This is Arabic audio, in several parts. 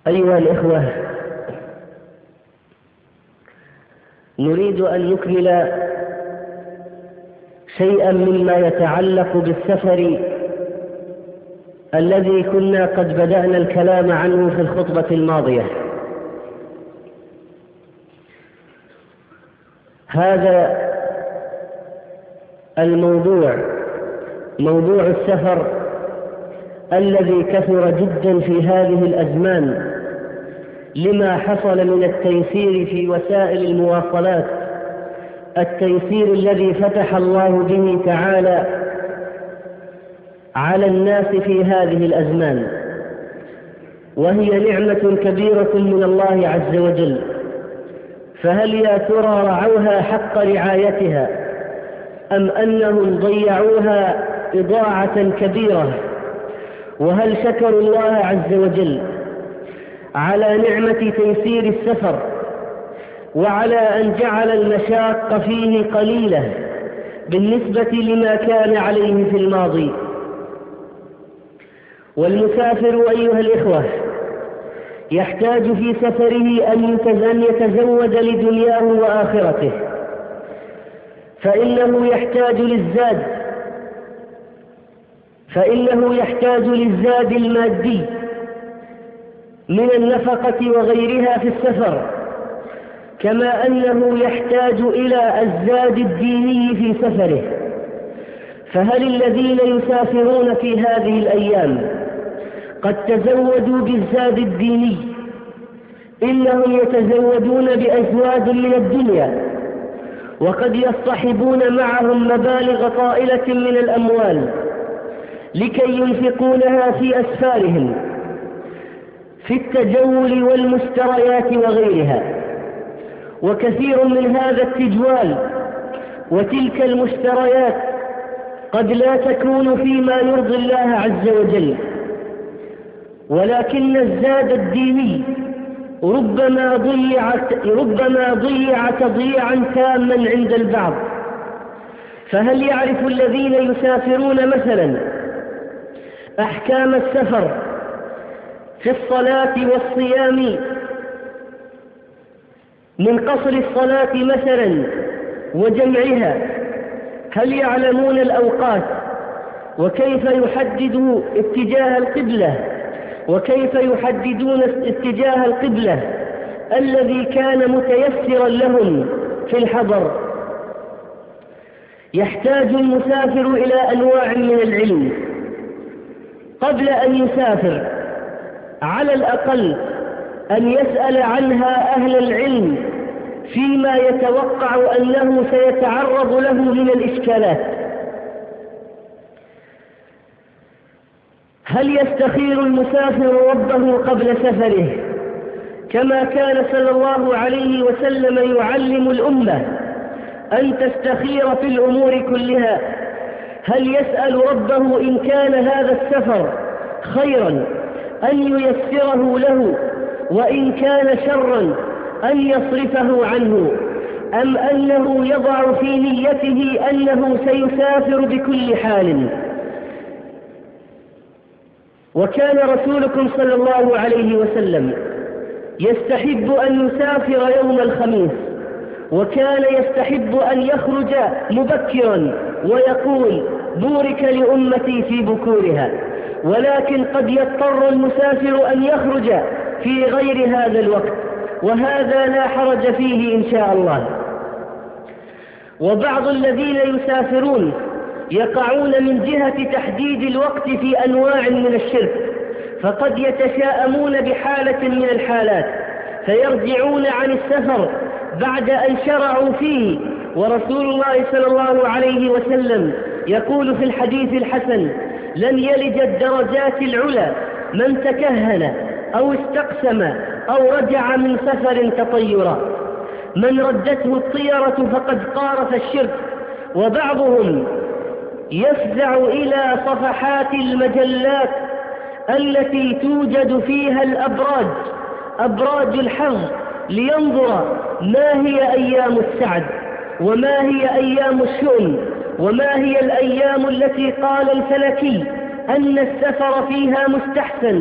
أيها الإخوة، نريد أن نكمل شيئا مما يتعلق بالسفر الذي كنا قد بدأنا الكلام عنه في الخطبة الماضية. هذا الموضوع، موضوع السفر الذي كثر جدا في هذه الأزمان لما حصل من التيسير في وسائل المواصلات، التيسير الذي فتح الله به تعالى على الناس في هذه الأزمان، وهي نعمة كبيرة من الله عز وجل. فهل يا ترى رعوها حق رعايتها أم أنهم ضيعوها إضاعة كبيرة؟ وهل شكروا الله عز وجل على نعمة تيسير السفر وعلى أن جعل المشاق فيه قليلة بالنسبة لما كان عليه في الماضي؟ والمسافر أيها الإخوة يحتاج في سفره أن يتزود لدنياه وآخرته، فإنه يحتاج للزاد المادي من النفقة وغيرها في السفر، كما أنه يحتاج إلى الزاد الديني في سفره. فهل الذين يسافرون في هذه الأيام قد تزودوا بالزاد الديني؟ إنهم يتزودون بأزواج من الدنيا، وقد يصطحبون معهم مبالغ طائلة من الأموال لكي ينفقونها في أسفارهم في التجول والمشتريات وغيرها. وكثير من هذا التجوال وتلك المشتريات قد لا تكون فيما يرضي الله عز وجل، ولكن الزاد الديني ربما ضيع تضييعا تاما عند البعض. فهل يعرف الذين يسافرون مثلا أحكام السفر في الصلاة والصيام، من قصر الصلاة مثلا وجمعها؟ هل يعلمون الأوقات وكيف يحددوا اتجاه القبلة، وكيف يحددون اتجاه القبلة الذي كان متيسرا لهم في الحضر؟ يحتاج المسافر إلى أنواع من العلم قبل أن يسافر، على الأقل أن يسأل عنها أهل العلم فيما يتوقع أنه سيتعرض له من الإشكالات. هل يستخير المسافر ربه قبل سفره كما كان صلى الله عليه وسلم يعلم الأمة أن تستخير في الأمور كلها؟ هل يسأل ربه إن كان هذا السفر خيرا أن ييسره له، وإن كان شرا أن يصرفه عنه، أم أنه يضع في نيته أنه سيسافر بكل حال؟ وكان رسولكم صلى الله عليه وسلم يستحب أن يسافر يوم الخميس، وكان يستحب أن يخرج مبكرا ويقول: بورك لأمتي في بكورها. ولكن قد يضطر المسافر أن يخرج في غير هذا الوقت، وهذا لا حرج فيه إن شاء الله. وبعض الذين يسافرون يقعون من جهة تحديد الوقت في أنواع من الشرك، فقد يتشاءمون بحالة من الحالات فيرجعون عن السفر بعد أن شرعوا فيه. ورسول الله صلى الله عليه وسلم يقول في الحديث الحسن: لن يلج الدرجات العلى من تكهن أو استقسم أو رجع من سفر تطيرا. من ردته الطيرة فقد قارف الشرك. وبعضهم يفزع إلى صفحات المجلات التي توجد فيها أبراج الحظ لينظر ما هي أيام السعد، وما هي أيام الشؤم، وما هي الأيام التي قال الفلكي أن السفر فيها مستحسن،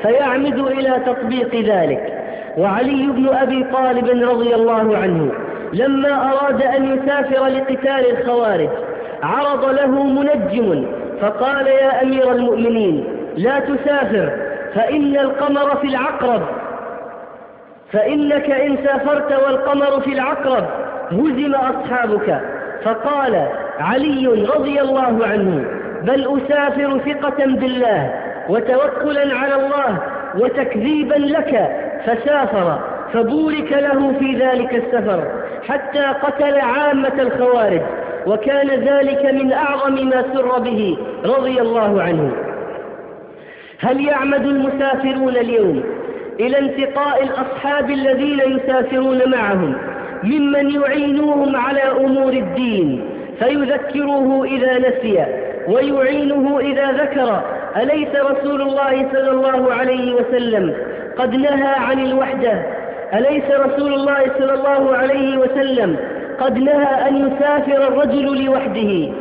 فيعمد إلى تطبيق ذلك. وعلي بن أبي طالب رضي الله عنه لما أراد أن يسافر لقتال الخوارج عرض له منجم فقال: يا أمير المؤمنين لا تسافر فإن القمر في العقرب، فإنك إن سافرت والقمر في العقرب هزم أصحابك. فقال علي رضي الله عنه: بل أسافر ثقة بالله وتوكلا على الله وتكذيبا لك. فسافر فبورك له في ذلك السفر حتى قتل عامة الخوارج، وكان ذلك من أعظم ما سر به رضي الله عنه. هل يعمد المسافرون اليوم إلى انتقاء الأصحاب الذين يسافرون معهم ممن يعينوهم على أمور الدين فيذكروه إذا نسي ويعينه إذا ذكر؟ أليس رسول الله صلى الله عليه وسلم قد نهى عن الوحدة؟ أليس رسول الله صلى الله عليه وسلم قد نهى أن يسافر الرجل لوحده؟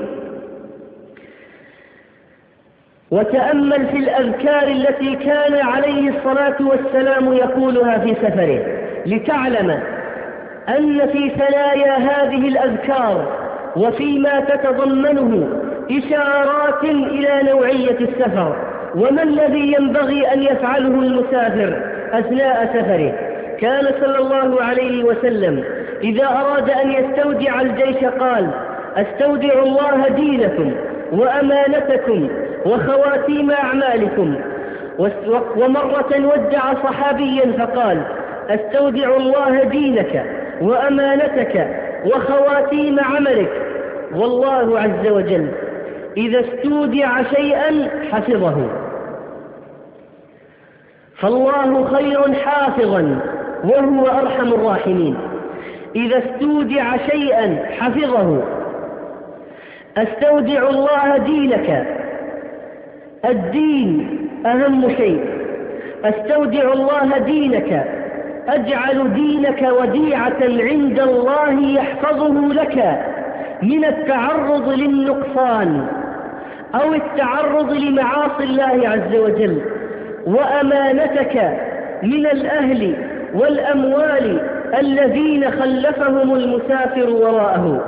وتأمل في الأذكار التي كان عليه الصلاة والسلام يقولها في سفره لتعلم أن في ثنايا هذه الأذكار وفيما تتضمنه إشارات إلى نوعية السفر وما الذي ينبغي أن يفعله المسافر أثناء سفره. كان صلى الله عليه وسلم إذا أراد أن يستودع الجيش قال: أستودع الله دينكم وأمانتكم وخواتيم أعمالكم. ومرة ودع صحابيا فقال: أستودع الله دينك وأمانتك وخواتيم عملك. والله عز وجل إذا استودع شيئا حفظه، فالله خير حافظا وهو أرحم الراحمين. إذا استودع شيئا حفظه. أستودع الله دينك، الدين أهم شيء. أستودع الله دينك، أجعل دينك وديعة عند الله يحفظه لك من التعرض للنقصان أو التعرض لمعاصي الله عز وجل. وأمانتك من الأهل والأموال الذين خلفهم المسافر وراءه.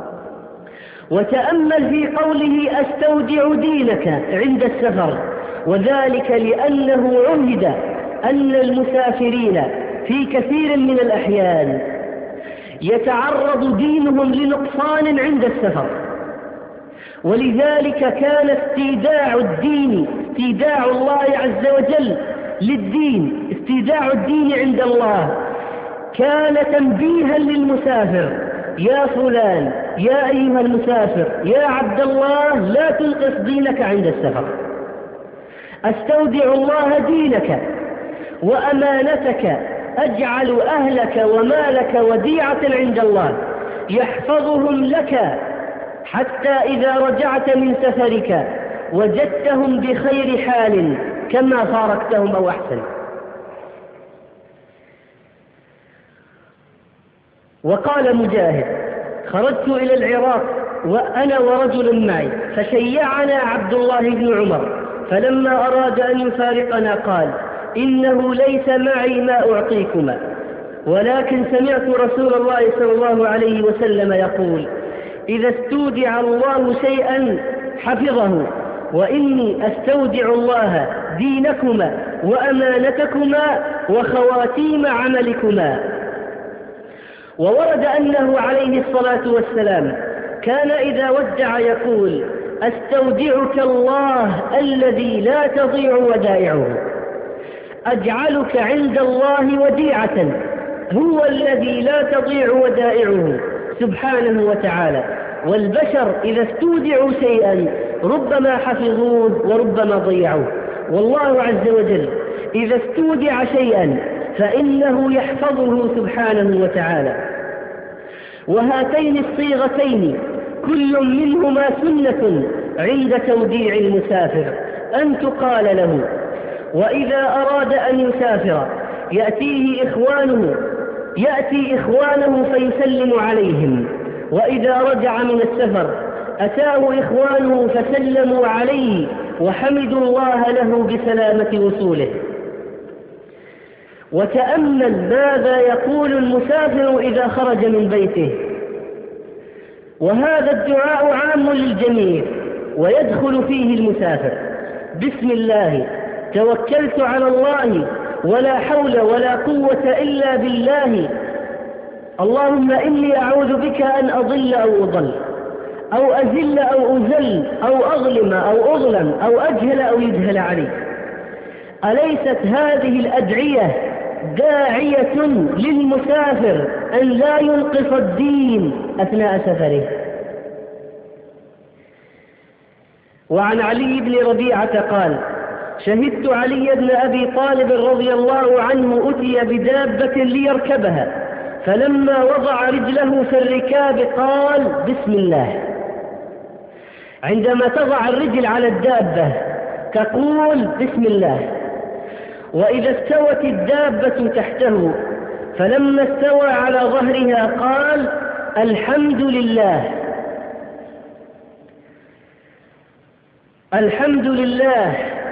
وتأمل في قوله: أستودع دينك عند السفر، وذلك لأنه عهد أن المسافرين في كثير من الأحيان يتعرض دينهم لنقصان عند السفر، ولذلك كان استيداع الدين، استيداع الله عز وجل للدين، استيداع الدين عند الله كان تنبيها للمسافر: يا فلان، يا أيها المسافر، يا عبد الله، لا تنقص دينك عند السفر. أستودع الله دينك وأمانتك، أجعل أهلك ومالك وديعة عند الله يحفظهم لك حتى إذا رجعت من سفرك وجدتهم بخير حال كما فارقتهم أو أحسن. وقال مجاهد: خرجت إلى العراق وأنا ورجل معي، فشيعنا عبد الله بن عمر، فلما أراد أن يفارقنا قال: إنه ليس معي ما أعطيكما، ولكن سمعت رسول الله صلى الله عليه وسلم يقول: إذا استودع الله شيئا حفظه، وإني أستودع الله دينكما وأمانتكما وخواتيم عملكما. وورد أنه عليه الصلاة والسلام كان إذا ودع يقول: أستودعك الله الذي لا تضيع ودائعه. أجعلك عند الله وديعة، هو الذي لا تضيع ودائعه سبحانه وتعالى. والبشر إذا استودعوا شيئا ربما حفظوه وربما ضيعوه، والله عز وجل إذا استودع شيئا فإنه يحفظه سبحانه وتعالى. وهاتين الصيغتين كل منهما سنة عند توديع المسافر، أن تقال له: وإذا أراد أن يسافر يأتي إخوانه فيسلم عليهم، وإذا رجع من السفر أتاه إخوانه فسلموا عليه وحمدوا الله له بسلامة وصوله. وتأمل ماذا يقول المسافر إذا خرج من بيته. وهذا الدعاء عام للجميع ويدخل فيه المسافر: بسم الله توكلت على الله ولا حول ولا قوة إلا بالله، اللهم إني أعوذ بك أن أضل أو أضل أو أذل أو أذل أو أظلم أو أظلم أو أجهل أو يجهل علي. أليست هذه الأدعية داعية للمسافر أن لا ينقص الدين أثناء سفره؟ وعن علي بن ربيعة قال: شهدت علي بن أبي طالب رضي الله عنه أتي بدابة ليركبها، فلما وضع رجله في الركاب قال: بسم الله. عندما تضع الرجل على الدابة تقول بسم الله. وإذا استوت الدابة تحته فلما استوى على ظهرها قال: الحمد لله الحمد لله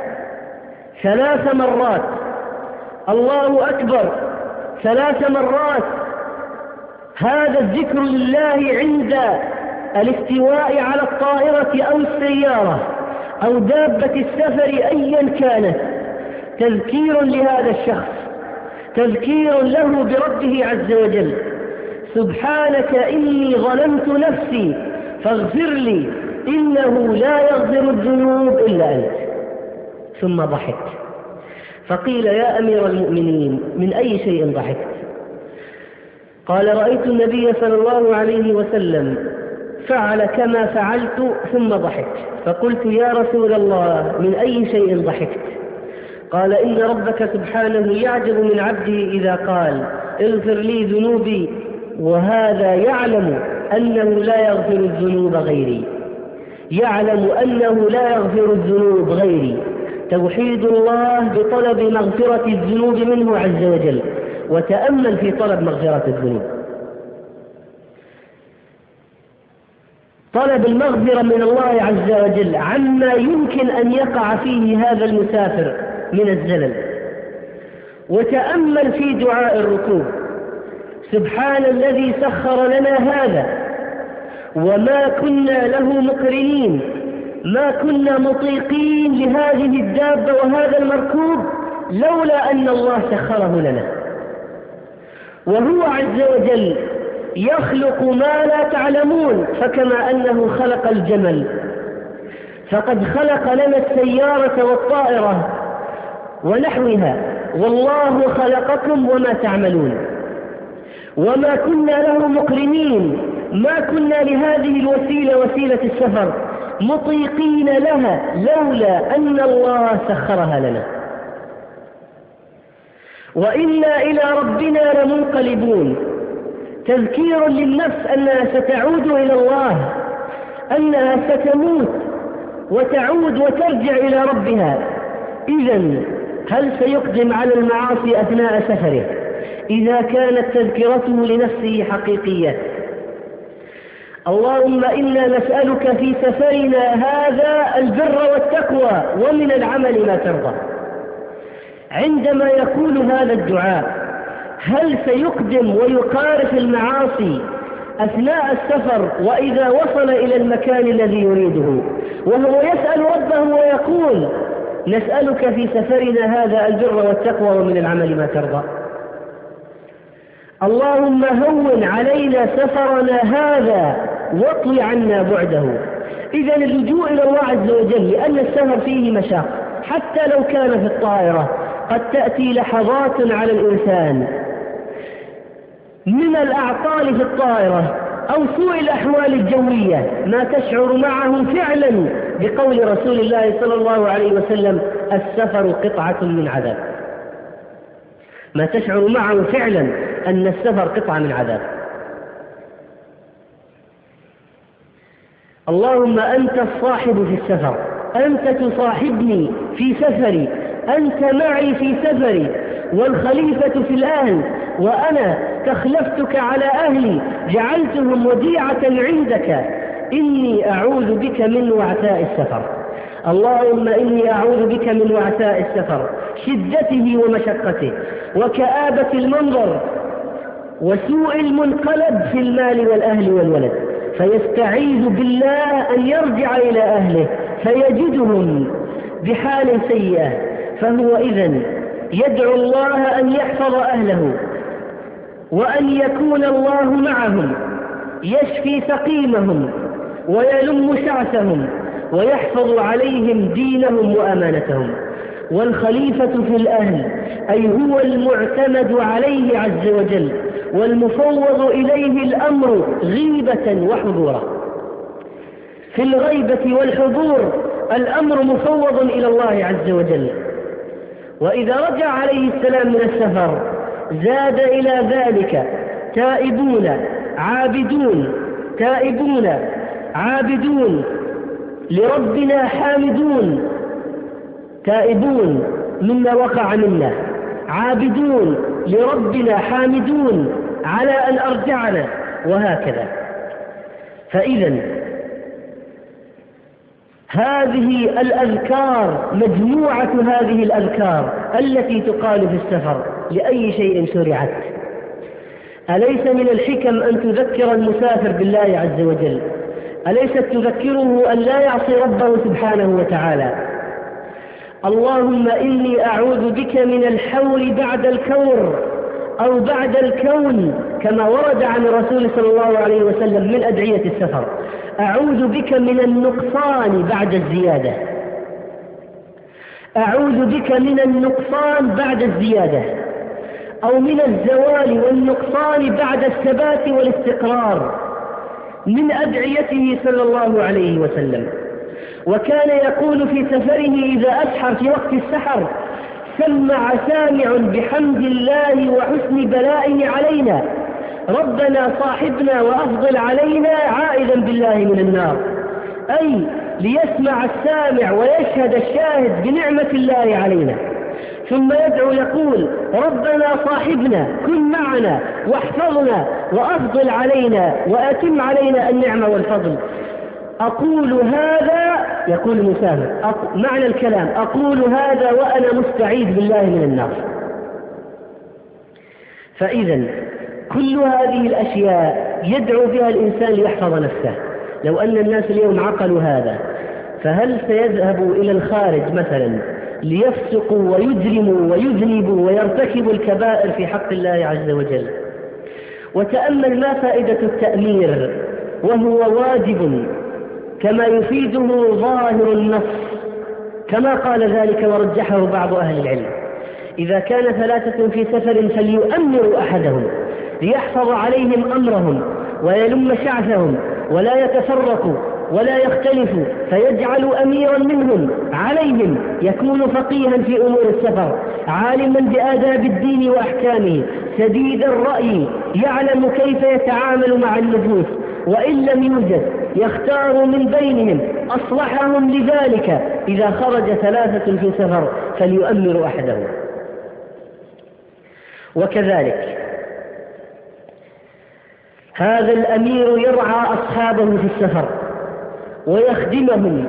3 مرات، الله أكبر 3 مرات. هذا الذكر لله عند الاستواء على الطائرة أو السيارة أو دابة السفر أيا كانت، تذكير لهذا الشخص، تذكير له بربه عز وجل: سبحانك إني ظلمت نفسي فاغفر لي إنه لا يغفر الذنوب إلا أنت. ثم ضحك، فقيل: يا أمير المؤمنين من أي شيء ضحكت؟ قال: رأيت النبي صلى الله عليه وسلم فعل كما فعلت ثم ضحكت، فقلت: يا رسول الله من أي شيء ضحكت؟ قال: إن ربك سبحانه يعجب من عبده إذا قال: اغفر لي ذنوبي، وهذا يعلم أنه لا يغفر الذنوب غيري، يعلم أنه لا يغفر الذنوب غيري. توحيد الله بطلب مغفرة الذنوب منه عز وجل، وتأمل في طلب مغفرة الذنوب. طلب المغفرة من الله عز وجل عما يمكن أن يقع فيه هذا المسافر من الزلل. وتأمل في دعاء الركوب: سبحان الذي سخر لنا هذا وما كنا له مقرنين، ما كنا مطيقين لهذه الدابة وهذا المركوب لولا أن الله سخره لنا. وهو عز وجل يخلق ما لا تعلمون، فكما أنه خلق الجمل فقد خلق لنا السيارة والطائرة ونحوها، والله خلقكم وما تعملون. وما كنا له مقرنين، ما كنا لهذه الوسيلة وسيلة السفر مطيقين لها لولا أن الله سخرها لنا. وإنا إلى ربنا لمنقلبون، تذكير للنفس أنها ستعود إلى الله، أنها ستموت وتعود وترجع إلى ربها. إذن هل سيقدم على المعاصي أثناء سفره إذا كانت تذكرته لنفسه حقيقية؟ اللهم إنا نسألك في سفرنا هذا البر والتقوى ومن العمل ما ترضى. عندما يقول هذا الدعاء هل سيقدم ويقارف المعاصي أثناء السفر وإذا وصل إلى المكان الذي يريده؟ وهو يسأل ربه ويقول: نسألك في سفرنا هذا البر والتقوى ومن العمل ما ترضى. اللهم هون علينا سفرنا هذا واطوي عنا بعده. إذا اللجوء إلى الله عز وجل، لأن السفر فيه مشاق، حتى لو كان في الطائرة قد تأتي لحظات على الإنسان من الأعطال في الطائرة أو سوء الأحوال الجوية ما تشعر معه فعلا بقول رسول الله صلى الله عليه وسلم: السفر قطعة من عذاب. ما تشعر معه فعلا أن السفر قطعة من عذاب. اللهم أنت الصاحب في السفر، أنت تصاحبني في سفري، أنت معي في سفري، والخليفة في الأهل، وأنا استخلفتك على أهلي جعلتهم وديعة عندك، إني أعوذ بك من وعثاء السفر. اللهم إني أعوذ بك من وعثاء السفر، شدته ومشقته، وكآبة المنظر وسوء المنقلب في المال والأهل والولد، فيستعيذ بالله أن يرجع إلى أهله فيجدهم بحال سيئة. فهو إذن يدعو الله أن يحفظ أهله وأن يكون الله معهم يشفي سقيمهم ويلم شعثهم ويحفظ عليهم دينهم وأمانتهم. والخليفة في الأهل أي هو المعتمد عليه عز وجل والمفوض إليه الأمر غيبة وحضورا. في الغيبة والحضور الأمر مفوض إلى الله عز وجل. وإذا رجع عليه السلام من السفر زاد إلى ذلك تائبون عابدون، تائبون عابدون لربنا حامدون، تائبون مما وقع منا، عابدون لربنا حامدون على أن أرجعنا، وهكذا. فإذا هذه الأذكار، مجموعة هذه الأذكار التي تقال في السفر لأي شيء شرعت، أليس من الحكم أن تذكر المسافر بالله عز وجل؟ أليست تذكره أن لا يعصي ربه سبحانه وتعالى؟ اللهم إني أعوذ بك من الحول بعد الكور أو بعد الكون، كما ورد عن الرسول صلى الله عليه وسلم من أدعية السفر. أعوذ بك من النقصان بعد الزيادة، أعوذ بك من النقصان بعد الزيادة، أو من الزوال والنقصان بعد الثبات والاستقرار، من أدعيته صلى الله عليه وسلم. وكان يقول في سفره إذا أسحر في وقت السحر: سمع سامع بحمد الله وحسن بلائه علينا، ربنا صاحبنا وأفضل علينا عائذا بالله من النار. أي ليسمع السامع ويشهد الشاهد بنعمة الله علينا. ثم يدعو يقول: ربنا صاحبنا، كن معنا واحفظنا وأفضل علينا وأتم علينا النعمة والفضل. أقول هذا، يقول المسافر معنى الكلام: أقول هذا وأنا مستعيذ بالله من النار. فإذا كل هذه الأشياء يدعو بها الإنسان ليحفظ نفسه. لو أن الناس اليوم عقلوا هذا، فهل سيذهبوا إلى الخارج مثلا ليفسقوا ويجرموا ويذنبوا ويرتكبوا الكبائر في حق الله عز وجل؟ وتأمل ما فائدة التأمير، وهو واجب كما يفيده ظاهر النص، كما قال ذلك ورجحه بعض أهل العلم. إذا كان ثلاثة في سفر فليؤمروا أحدهم ليحفظ عليهم أمرهم ويلم شعثهم ولا يتفرقوا ولا يختلفوا، فيجعل أميرا منهم عليهم يكون فقيها في أمور السفر، عالما بآداب الدين وأحكامه، سديد الرأي، يعلم كيف يتعامل مع النفوس، وإن لم يوجد يختار من بينهم أصلحهم لذلك. إذا خرج ثلاثة في سفر فليؤمر أحدهم. وكذلك هذا الأمير يرعى أصحابه في السفر ويخدمهم.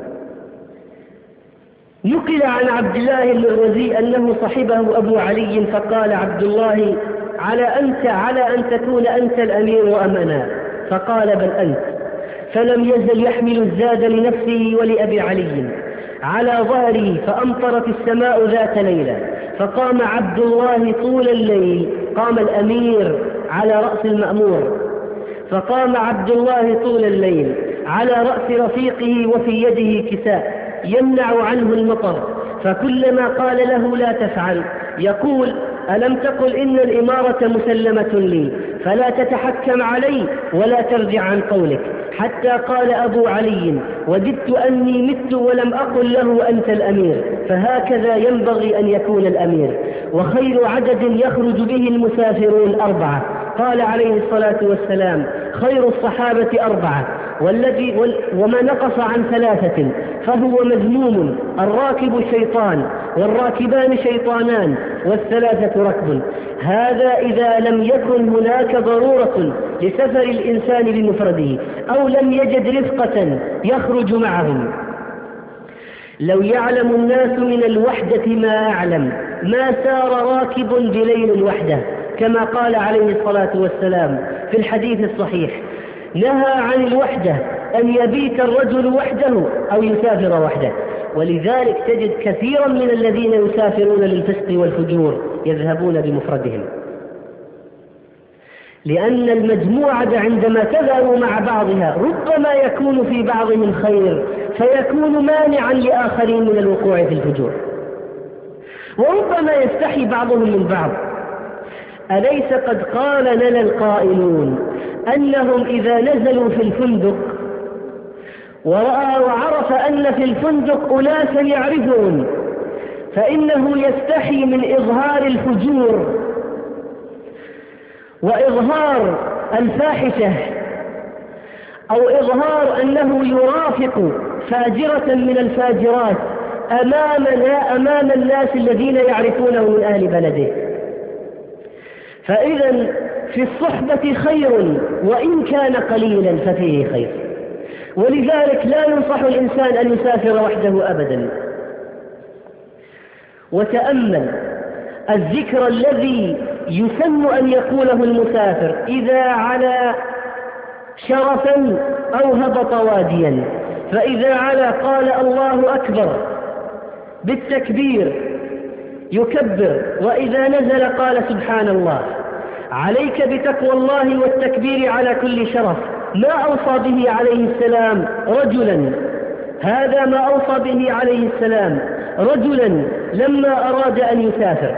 نقل عن عبد الله المروزي أنه صحبه أبو علي فقال عبد الله: على أن تكون أنت الأمير أم أنا؟ فقال: بل أنت. فلم يزل يحمل الزاد لنفسه ولأبي علي على ظهره، فأمطرت السماء ذات ليلة، فقام عبد الله طول الليل. قام الأمير على رأس المأمور، فقام عبد الله طول الليل على رأس رفيقه وفي يده كساء يمنع عنه المطر، فكلما قال له لا تفعل يقول: ألم تقل إن الإمارة مسلمة لي، فلا تتحكم علي ولا ترجع عن قولك. حتى قال أبو علي: وددت أني مت ولم أقل له أنت الأمير. فهكذا ينبغي أن يكون الأمير. وخير عدد يخرج به المسافرون 4. قال عليه الصلاة والسلام: خير الصحابة 4، وما نقص عن 3 فهو مذموم. الراكب شيطان، والراكبان شيطانان، والثلاثة ركب. هذا إذا لم يكن هناك ضرورة لسفر الإنسان بمفرده، أو لم يجد رفقة يخرج معهم. لو يعلم الناس من الوحدة ما أعلم ما سار راكب بليل وحده، كما قال عليه الصلاة والسلام في الحديث الصحيح: نهى عن الوحدة، أن يبيت الرجل وحده أو يسافر وحده. ولذلك تجد كثيرا من الذين يسافرون للفسق والفجور يذهبون بمفردهم، لأن المجموعة عندما تذهب مع بعضها ربما يكون في بعضهم خير فيكون مانعا لآخرين من الوقوع في الفجور، وربما يستحي بعضهم من بعض. أليس قد قال لنا القائلون أنهم إذا نزلوا في الفندق ورأى وعرف أن في الفندق أناسا يعرفون فإنه يستحي من إظهار الفجور وإظهار الفاحشة أو إظهار أنه يرافق فاجرة من الفاجرات أمام الناس الذين يعرفونه من أهل بلده. فإذا في الصحبة خير وإن كان قليلا ففيه خير، ولذلك لا ينصح الإنسان أن يسافر وحده أبدا. وتأمل الذكر الذي يسن أن يقوله المسافر إذا علا شرفا أو هبط واديا، فإذا علا قال الله أكبر بالتكبير يكبر، وإذا نزل قال سبحان الله. عليك بتقوى الله والتكبير على كل شرف. ما أوصى به عليه السلام رجلا، هذا ما أوصى به عليه السلام رجلا لما أراد أن يسافر،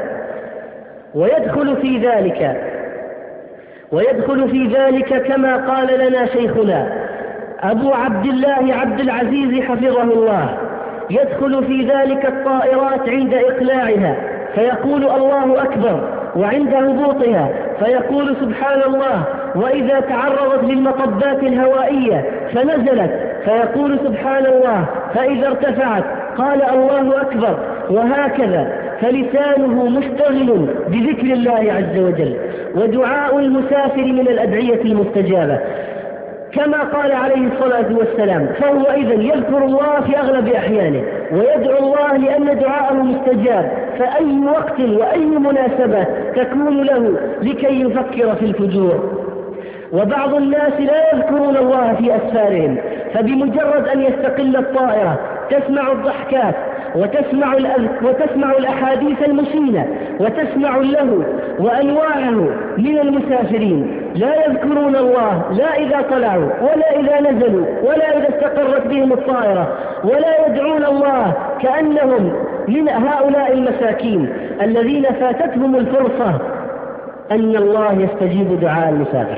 ويدخل في ذلك كما قال لنا شيخنا أبو عبد الله عبد العزيز حفظه الله، يدخل في ذلك الطائرات عند إقلاعها فيقول الله أكبر، وعند هبوطها فيقول سبحان الله، وإذا تعرضت للمطبات الهوائية فنزلت فيقول سبحان الله، فإذا ارتفعت قال الله أكبر، وهكذا. فلسانه مشتغل بذكر الله عز وجل، ودعاء المسافر من الأدعية المستجابة كما قال عليه الصلاة والسلام. فهو إذن يذكر الله في أغلب أحيانه ويدعو الله لأن دعاءه مستجاب، فأي وقت وأي مناسبة تكون له لكي يفكر في الفجور. وبعض الناس لا يذكرون الله في أسفارهم، فبمجرد أن يستقل الطائرة تسمع الضحكات وتسمع الأحاديث المشينة وتسمع اللهو وأنواعه من المسافرين، لا يذكرون الله لا إذا طلعوا ولا إذا نزلوا ولا إذا استقرت بهم الطائرة، ولا يدعون الله كأنهم من هؤلاء المساكين الذين فاتتهم الفرصة أن الله يستجيب دعاء المسافر.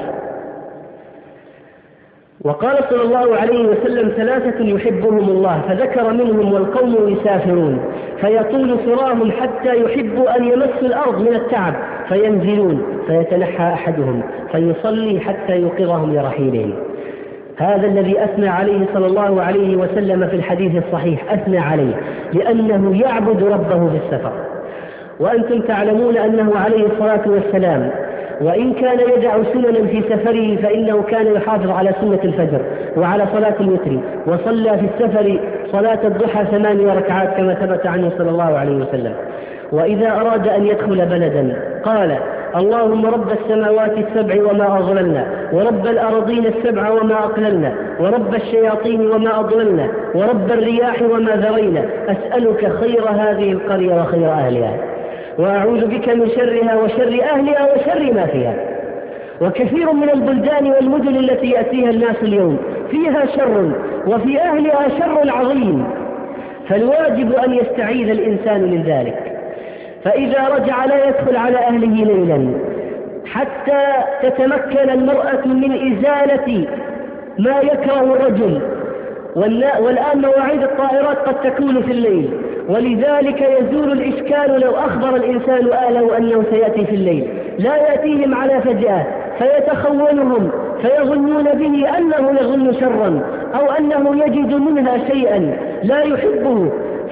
وقال صلى الله عليه وسلم: 3 يحبهم الله، فذكر منهم: والقوم يسافرون فيطول سراهم حتى يحبوا أن يمسوا الأرض من التعب فينزلون، فيتنحى أحدهم فيصلي حتى يوقظهم لرحيلهم. هذا الذي أثنى عليه صلى الله عليه وسلم في الحديث الصحيح، أثنى عليه لأنه يعبد ربه في السفر. وأنتم تعلمون أنه عليه الصلاة والسلام وإن كان يدع سننا في سفره فإنه كان يحافظ على سنة الفجر وعلى صلاة الوتر، وصلى في السفر صلاة الضحى 8 ركعات كما ثبت عنه صلى الله عليه وسلم. وإذا أراد أن يدخل بلدا قال: اللهم رب السماوات السبع وما أضللنا، ورب الأرضين السبع وما أقللنا، ورب الشياطين وما أضللنا، ورب الرياح وما ذرينا، أسألك خير هذه القرية وخير أهلها، وأعوذ بك من شرها وشر أهلها وشر ما فيها. وكثير من البلدان والمدن التي يأتيها الناس اليوم فيها شر وفي أهلها شر عظيم، فالواجب أن يستعيذ الإنسان من ذلك. فإذا رجع لا يدخل على أهله ليلا حتى تتمكن المرأة من إزالة ما يكره الرجل. والآن مواعيد الطائرات قد تكون في الليل، ولذلك يزول الإشكال لو أخبر الإنسان أهله أنه سيأتي في الليل، لا يأتيهم على فجأة فيتخونهم فيظنون به أنه يظن شرا أو أنه يجد منها شيئا لا يحبه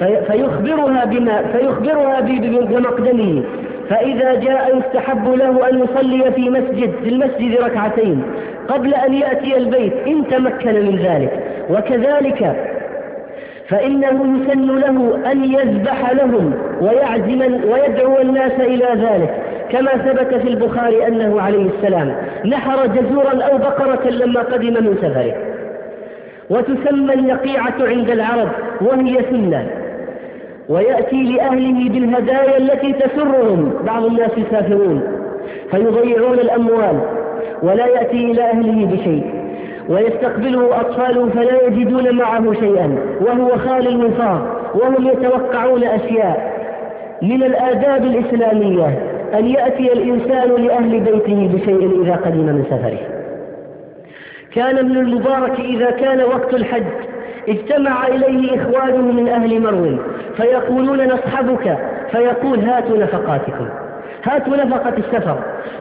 فيخبرها بمقدمه. فإذا جاء يستحب له أن يصلي في المسجد ركعتين قبل أن يأتي البيت إن تمكن من ذلك. وكذلك فإنه يسن له أن يذبح لهم ويدعو الناس إلى ذلك، كما ثبت في البخاري أنه عليه السلام نحر جزورا أو بقرة لما قدم من سفره. وتسمى النقيعة عند العرب وهي سنة، ويأتي لأهله بالهدايا التي تسرهم. بعض الناس يسافرون فيضيعون الأموال ولا يأتي إلى أهله بشيء، ويستقبله أطفاله فلا يجدون معه شيئا وهو خال الوفاق، وهم يتوقعون أشياء. من الآداب الإسلامية أن يأتي الإنسان لأهل بيته بشيء إذا قدم من سفره. كان ابن المبارك إذا كان وقت الحج اجتمع إليه إخوانه من أهل مرو فيقولون نصحبك، فيقول هاتوا نفقاتكم، هاتوا نفقة السفر،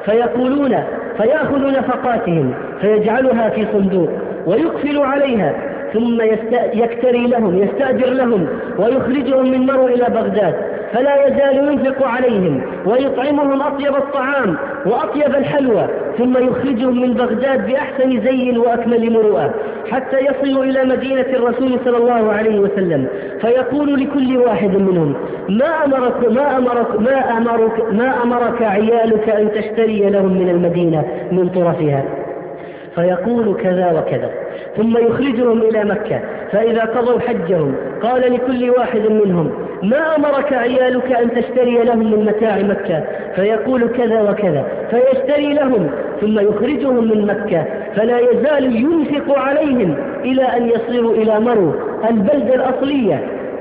فيأخذ نفقاتهم فيجعلها في صندوق ويقفل عليها، ثم يكتري لهم، يستأجر لهم ويخرجهم من مرو إلى بغداد، فلا يزال ينفق عليهم ويطعمهم أطيب الطعام وأطيب الحلوى، ثم يخرجهم من بغداد بأحسن زي وأكمل مروءة حتى يصلوا إلى مدينة الرسول صلى الله عليه وسلم، فيقول لكل واحد منهم ما أمرك عيالك أن تشتري لهم من المدينة من طرفها؟ فيقول كذا وكذا، ثم يخرجهم إلى مكة، فإذا قضوا حجهم قال لكل واحد منهم ما أمرك عيالك أن تشتري لهم من متاع مكة؟ فيقول كذا وكذا، فيشتري لهم ثم يخرجهم من مكة، فلا يزال ينفق عليهم إلى أن يصلوا إلى مرو البلدة الأصلية.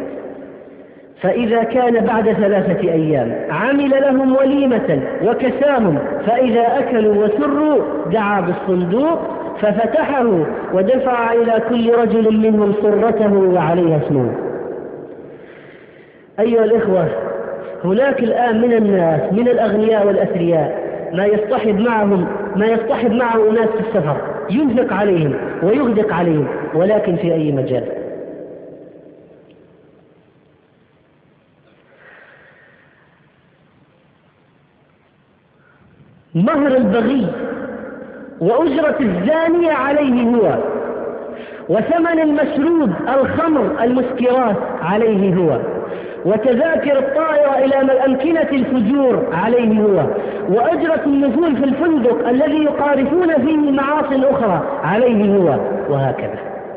فإذا كان بعد 3 أيام عمل لهم وليمة وكساهم، فإذا أكلوا وسروا دعا بالصندوق ففتحه ودفع إلى كل رجل منهم صرته وعليها اسمه. أيها الإخوة، هناك الآن من الناس من الأغنياء والأثرياء ما يصطحب معه ناس في السفر، ينفق عليهم ويغدق عليهم، ولكن في أي مجال؟ مهر البغي وأجرة الزانية عليه هو، وثمن المشروب الخمر المسكرات عليه هو، وتذاكر الطائرة إلى أمكنة الفجور عليه هو، وأجرة النزول في الفندق الذي يقارفون فيه معاصي أخرى عليه هو، وهكذا.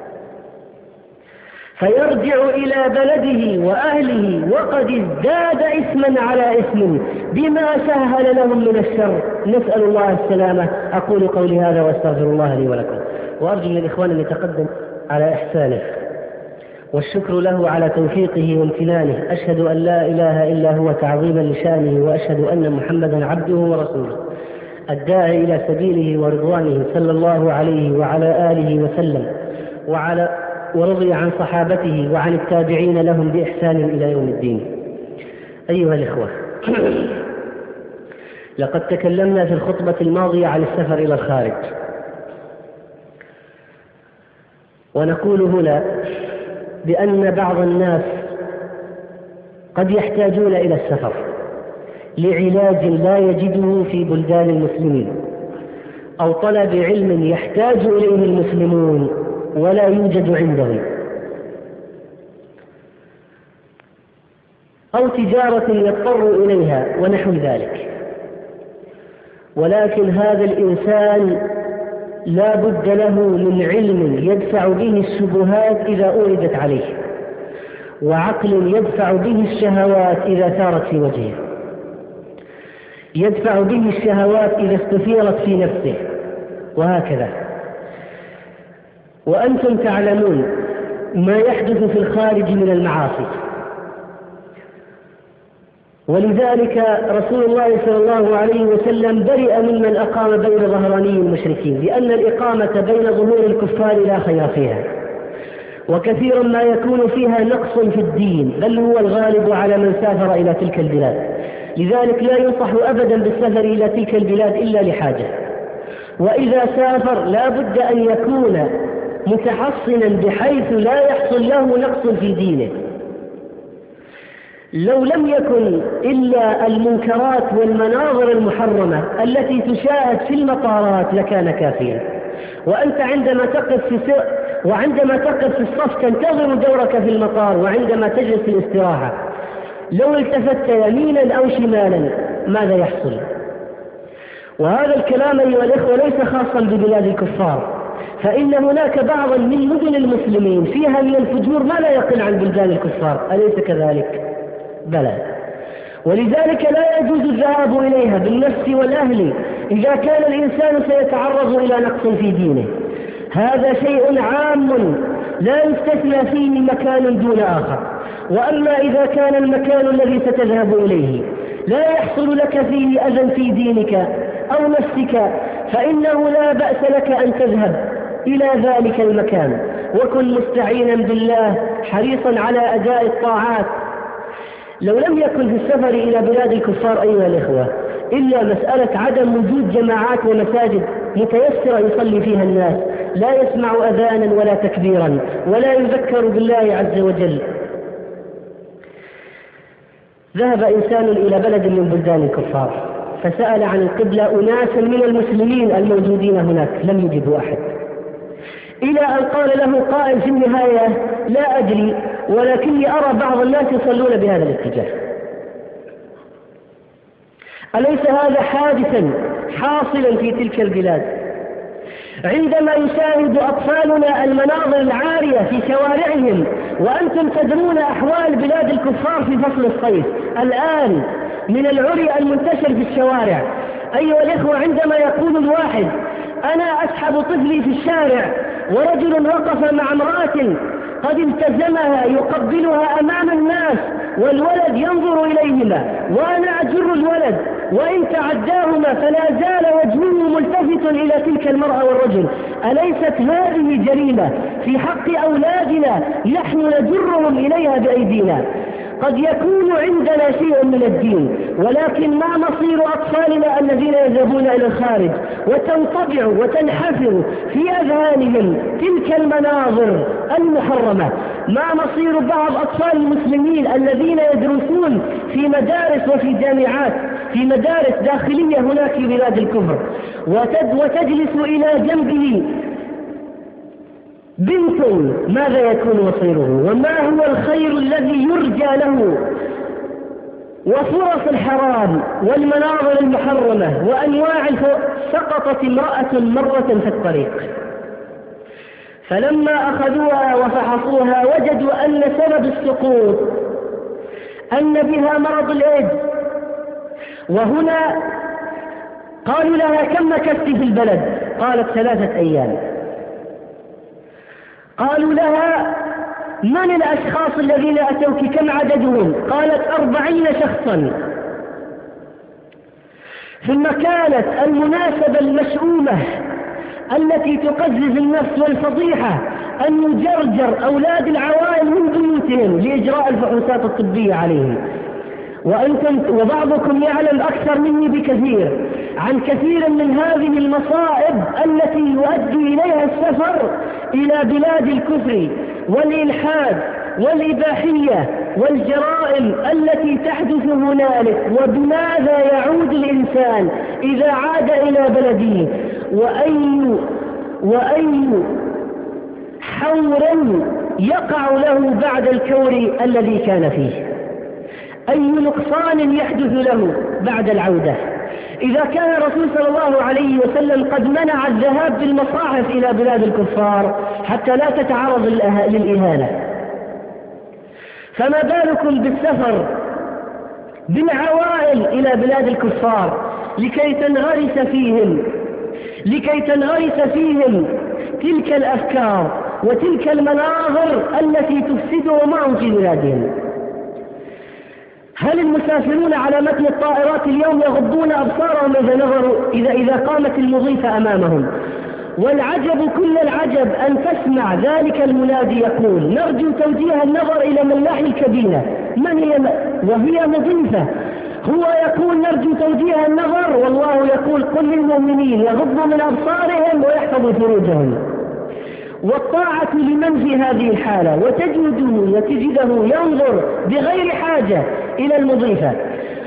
فيرجع إلى بلده وأهله وقد ازداد إثما على إثم بما سهل لهم من الشر، نسأل الله السلامة. أقول قولي هذا وأستغفر الله لي ولكم، وأرجو من الإخوان أن يتقدم على إحسانه، والشكر له على توفيقه وامتنانه. أشهد أن لا إله إلا هو تعظيما لشانه، وأشهد أن محمدا عبده ورسوله الداعي إلى سبيله ورضوانه صلى الله عليه وعلى آله وسلم، ورضي عن صحابته وعن التابعين لهم بإحسان إلى يوم الدين. أيها الإخوة، لقد تكلمنا في الخطبة الماضية عن السفر إلى الخارج، ونقول هنا بأن بعض الناس قد يحتاجون إلى السفر لعلاج لا يجده في بلدان المسلمين، أو طلب علم يحتاج إليه المسلمون ولا يوجد عندهم، أو تجارة يضطر إليها ونحو ذلك. ولكن هذا الإنسان لا بد له من علم يدفع به الشبهات إذا أوردت عليه، وعقل يدفع به الشهوات إذا ثارت في وجهه، يدفع به الشهوات إذا استثيرت في نفسه، وهكذا. وأنتم تعلمون ما يحدث في الخارج من المعاصي، ولذلك رسول الله صلى الله عليه وسلم برئ ممن أقام بين ظهراني المشركين، لأن الإقامة بين ظهور الكفار لا خير فيها، وكثيرا ما يكون فيها نقص في الدين، بل هو الغالب على من سافر إلى تلك البلاد. لذلك لا ينصح أبدا بالسفر إلى تلك البلاد إلا لحاجة، وإذا سافر لا بد أن يكون متحصنا بحيث لا يحصل له نقص في دينه. لو لم يكن إلا المنكرات والمناظر المحرمة التي تشاهد في المطارات لكان كافيا، وأنت وعندما تقف في الصف تنتظر دورك في المطار، وعندما تجلس في الاستراحة لو التفت يمينا أو شمالا ماذا يحصل؟ وهذا الكلام أيها الإخوة ليس خاصا ببلاد الكفار، فإن هناك بعضا من مدن المسلمين فيها من الفجور ما لا يقل عن بلدان الكفار، أليس كذلك؟ بلى. ولذلك لا يجوز الذهاب إليها بالنفس والأهل إذا كان الإنسان سيتعرض إلى نقص في دينه. هذا شيء عام لا يستثنى فيه مكان دون آخر. وأما إذا كان المكان الذي ستذهب إليه لا يحصل لك فيه أذى في دينك أو نفسك فإنه لا بأس لك أن تذهب إلى ذلك المكان، وكن مستعينا بالله حريصا على أداء الطاعات. لو لم يكن في السفر إلى بلاد الكفار أيها الإخوة إلا مسألة عدم وجود جماعات ومساجد متيسرة يصلي فيها الناس، لا يسمع أذانا ولا تكبيرا ولا يذكر بالله عز وجل. ذهب إنسان إلى بلد من بلدان الكفار فسأل عن القبلة أناسا من المسلمين الموجودين هناك، لم يجدوا أحد، إلى أن قال له قائل في النهاية لا أدري ولكني أرى بعض الناس يصلون بهذا الاتجاه. أليس هذا حادثا حاصلا في تلك البلاد؟ عندما يشاهد أطفالنا المناظر العارية في شوارعهم، وأنتم تدرون أحوال بلاد الكفار في فصل الصيف الآن من العري المنتشر في الشوارع. أيها الإخوة، عندما يقول الواحد أنا أسحب طفلي في الشارع ورجل وقف مع امرأة قد التزمها يقبلها أمام الناس والولد ينظر إليهما وأنا أجر الولد وإن تعداهما فلا زال وجهه ملتفت إلى تلك المرأة والرجل، أليست هذه جريمة في حق أولادنا نحن نجرهم إليها بأيدينا؟ قد يكون عندنا شيء من الدين، ولكن ما مصير أطفالنا الذين يذهبون إلى الخارج وتنطبع وتنحفر في أذهانهم تلك المناظر المحرمة؟ ما مصير بعض أطفال المسلمين الذين يدرسون في مدارس وفي جامعات، في مدارس داخلية هناك في بلاد الكفر، وتجلس إلى جنبه بنت، ماذا يكون مصيره؟ وما هو الخير الذي يرجى له؟ وفرص الحرام والمناظر المحرمة وأنواع سقطت امرأة مرة في الطريق، فلما أخذوها وفحصوها وجدوا أن سبب السقوط أن بها مرض الإيدز. وهنا قالوا لها كم مكثت في البلد؟ قالت 3 أيام. قالوا لها من الأشخاص الذين أتوك كم عددهم؟ قالت 40 شخصا. ثم كانت المناسبة المشؤومة التي تقزز النفس والفضيحة أن يجرجر أولاد العوائل من بيوتهم لإجراء الفحوصات الطبية عليهم. وبعضكم يعلم أكثر مني بكثير عن كثير من هذه المصائب التي يؤدي إليها السفر إلى بلاد الكفر والإلحاد والإباحية والجرائم التي تحدث هنالك. وبماذا يعود الإنسان إذا عاد إلى بلده؟ وأي حور يقع له بعد الكور الذي كان فيه؟ أي نقصان يحدث له بعد العودة؟ إذا كان الرسول صلى الله عليه وسلم قد منع الذهاب بالمصاحف إلى بلاد الكفار حتى لا تتعرض للإهانة، فما بالكم بالسفر بالعوائل إلى بلاد الكفار لكي تنغرس فيهم تلك الأفكار وتلك المناظر التي تفسدهم معهم في بلادهم. هل المسافرون على متن الطائرات اليوم يغضون أبصارهم إذا نظروا إذا قامت المضيفة أمامهم؟ والعجب كل العجب أن تسمع ذلك المنادي يقول نرجو توجيه النظر إلى ملاح الكابينة. من هي وهي مضيفة؟ هو يقول نرجو توجيه النظر، والله يقول قل للمؤمنين يغضوا من أبصارهم ويحفظوا فروجهم. والطاعة لمن في هذه الحالة؟ وتجده ينظر بغير حاجة إلى المضيفة.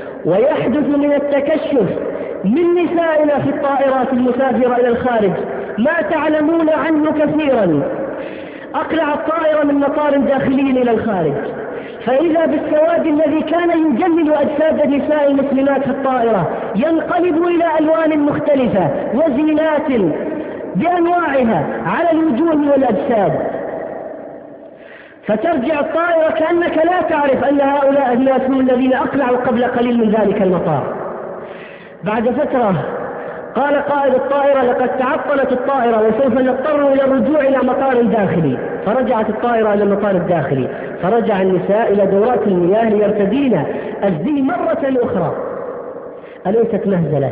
ويحدث من التكشف من نسائنا في الطائرات المسافرة إلى الخارج ما تعلمون عنه كثيرا. أقلع الطائرة من مطار داخلي إلى الخارج، فإذا بالسواد الذي كان يجلل أجساد النساء المسلمات في الطائرة ينقلب إلى ألوان مختلفة وزينات بأنواعها على الوجوه والأجساد، فترجع الطائرة كأنك لا تعرف أن هؤلاء الناس هم الذين أقلعوا قبل قليل من ذلك المطار. بعد فترة قال قائد الطائرة: لقد تعطلت الطائرة وسوف نضطر إلى الرجوع إلى مطار داخلي. فرجعت الطائرة إلى المطار الداخلي، فرجع النساء إلى دورات المياه ليرتدين الزي مرة أخرى. أليست مهزلة؟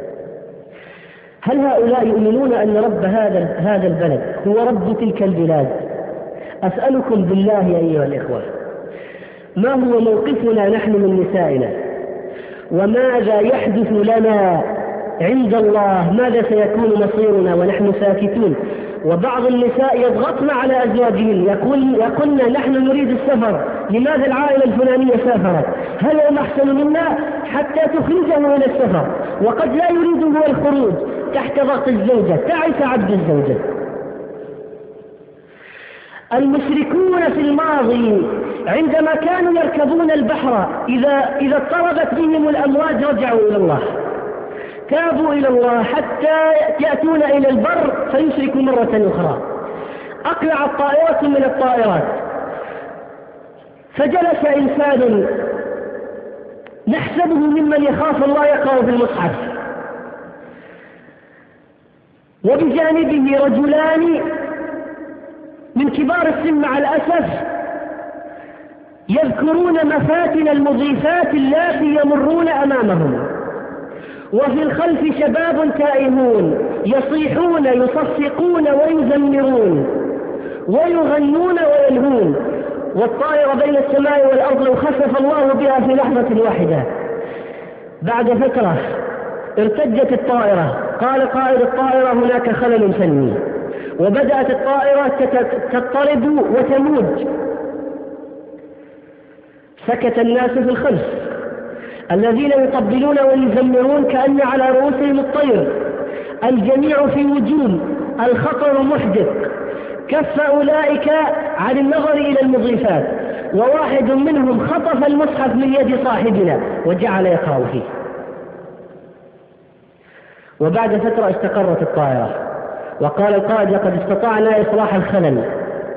هل هؤلاء يؤمنون أن رب هذا البلد هو رب تلك البلاد؟ أسألكم بالله أيها الإخوة، ما هو موقفنا نحن من نسائنا؟ وماذا يحدث لنا عند الله؟ ماذا سيكون مصيرنا ونحن ساكتون؟ وبعض النساء يضغطن على أزواجهن، يقولن: نحن نريد السفر، لماذا العائلة الفلانية سافرت؟ هل هم أحسن منا؟ حتى تخرجه إلى السفر، وقد لا يريد هو الخروج تحت ضغط الزوجة. تعس عبد الزوجة. المشركون في الماضي عندما كانوا يركبون البحر إذا اضطربت بهم الأمواج رجعوا إلى الله، تابوا إلى الله حتى يأتون إلى البر فيشركوا مرة أخرى. أقلع الطائرة من الطائرات، فجلس إنسان نحسبه ممن يخاف الله يقرأ في المصحف، وبجانبه رجلان من كبار السن مع الأسف يذكرون مفاتن المضيفات اللاتي يمرون أمامهم، وفي الخلف شباب تائهون يصيحون يصفقون ويزمرون ويغنون ويلهون، والطائرة بين السماء والأرض لو خسف الله بها في لحظة واحدة. بعد فترة ارتجت الطائرة، قال قائد الطائرة: هناك خلل فني، وبدأت الطائرة تضطرب وتموج. سكت الناس في الخلف الذين يطبلون ويزمرون كأن على رؤوسهم الطير، الجميع في وجوه الخطر محدق. كف أولئك عن النظر إلى المضيفات، وواحد منهم خطف المصحف من يد صاحبنا وجعل يقرأ فيه. وبعد فترة استقرت الطائرة، وقال القائد: لقد استطعنا إصلاح الخلل.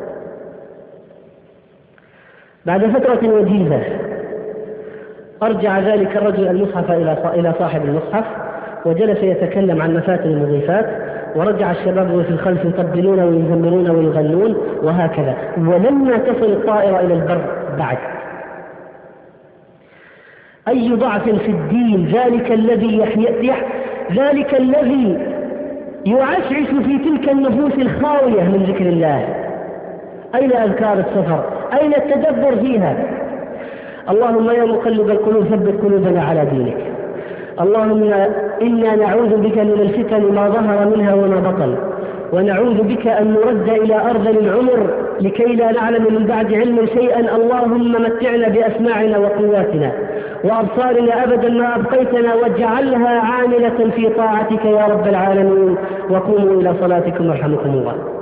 بعد فترة وجيزة أرجع ذلك الرجل المصحف إلى صاحب المصحف، وجلس يتكلم عن مفاتن المضيفات، ورجع الشباب في الخلف يطبلون ويزمرون ويغنون، وهكذا. ولما تصل الطائرة إلى البر بعد. أي ضعف في الدين! ذلك الذي يعشعش في تلك النفوس الخاوية من ذكر الله. أين أذكار السفر؟ أين التدبر فيها؟ اللهم يا مقلب القلوب ثبت قلوبنا على دينك. اللهم إنا نعوذ بك من الفتن ما ظهر منها وما بطن، ونعوذ بك أن نرد إلى أرذل العمر لكي لا نعلم من بعد علم شيئا. اللهم متعنا بأسماعنا وقواتنا وأبصارنا أبدا ما أبقيتنا، واجعلها عاملة في طاعتك يا رب العالمين. وقوموا إلى صلاتكم يرحمكم الله.